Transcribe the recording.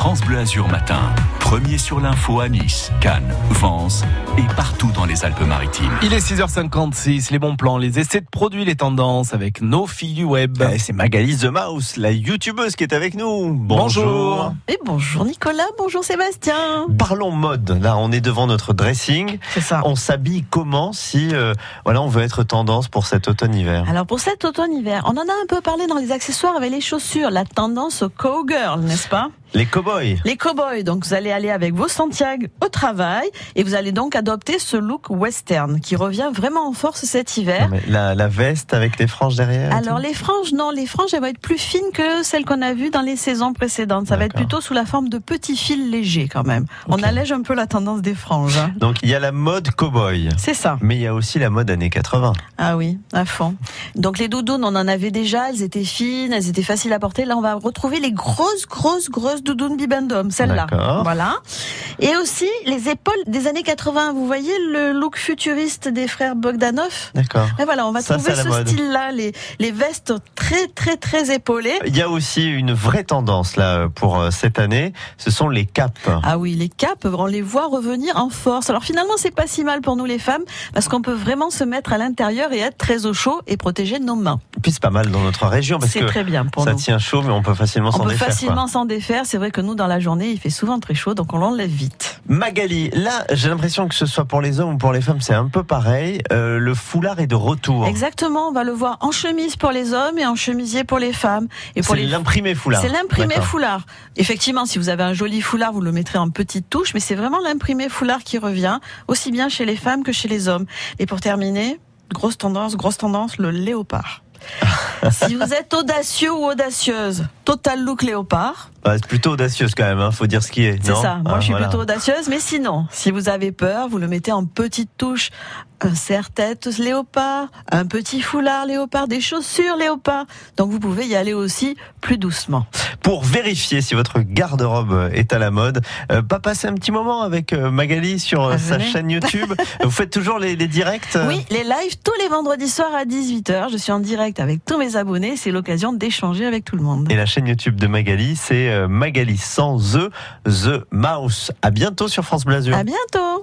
France Bleu Azur Matin. Premier sur l'info à Nice, Cannes, Vence et partout dans les Alpes-Maritimes. Il est 6h56, les bons plans, les essais de produits, les tendances avec nos filles du web. C'est Magali The Mouse, la youtubeuse qui est avec nous. Bonjour. Et bonjour Nicolas, bonjour Sébastien. Parlons mode. Là, on est devant notre dressing. C'est ça. On s'habille comment si on veut être tendance pour cet automne-hiver? Alors pour cet automne-hiver, on en a un peu parlé dans les accessoires avec les chaussures, la tendance au cowgirl, n'est-ce pas? Les cow-boys. Les cow-boys, donc vous allez aller avec vos Santiago au travail et vous allez donc adopter ce look western qui revient vraiment en force cet hiver. Non, mais la veste avec les franges derrière. Alors les franges, non, les franges elles vont être plus fines que celles qu'on a vues dans les saisons précédentes. Ça va être plutôt sous la forme de petits fils légers quand même. Okay. On allège un peu la tendance des franges. Hein. Donc il y a la mode cow-boy. C'est ça. Mais il y a aussi la mode années 80. Ah oui, à fond. Donc les doudounes, on en avait déjà, elles étaient fines, elles étaient faciles à porter. Là on va retrouver les grosses doudounes bibendum, celle-là. Voilà. Et aussi les épaules des années 80. Vous voyez le look futuriste des frères Bogdanov? D'accord. Et voilà, on va trouver ce style-là, les vestes très épaulées. Il y a aussi une vraie tendance là pour cette année, ce sont les capes. Ah oui, les capes, on les voit revenir en force. Alors finalement, c'est pas si mal pour nous les femmes parce qu'on peut vraiment se mettre à l'intérieur et être très au chaud et protéger nos mains. Et puis c'est pas mal dans notre région parce que très bien pour ça nous. Tient chaud, mais on peut facilement s'en défaire. On peut facilement s'en défaire. C'est vrai que nous, dans la journée, il fait souvent très chaud, donc on l'enlève vite. Magali, là, j'ai l'impression que ce soit pour les hommes ou pour les femmes, c'est un peu pareil. Le foulard est de retour. Exactement, on va le voir en chemise pour les hommes et en chemisier pour les femmes. Et pour l'imprimé foulard. C'est l'imprimé foulard. Effectivement, si vous avez un joli foulard, vous le mettrez en petite touche, mais c'est vraiment l'imprimé foulard qui revient, aussi bien chez les femmes que chez les hommes. Et pour terminer, grosse tendance, le léopard. Si vous êtes audacieux ou audacieuse, total look léopard. C'est plutôt audacieuse quand même, hein, faut dire ce qui est. C'est ça, moi je suis plutôt audacieuse, mais sinon, si vous avez peur, vous le mettez en petite touche. Un serre-tête léopard, un petit foulard léopard, des chaussures léopard. Donc vous pouvez y aller aussi plus doucement. Pour vérifier si votre garde-robe est à la mode, pas passer un petit moment avec Magali sur sa chaîne YouTube. Vous faites toujours les directs? Oui, les lives tous les vendredis soirs à 18h. Je suis en direct avec tous mes abonnés. C'est l'occasion d'échanger avec tout le monde. Et la chaîne YouTube de Magali, c'est Magali sans The Mouse. À bientôt sur France Bleu Azur. À bientôt.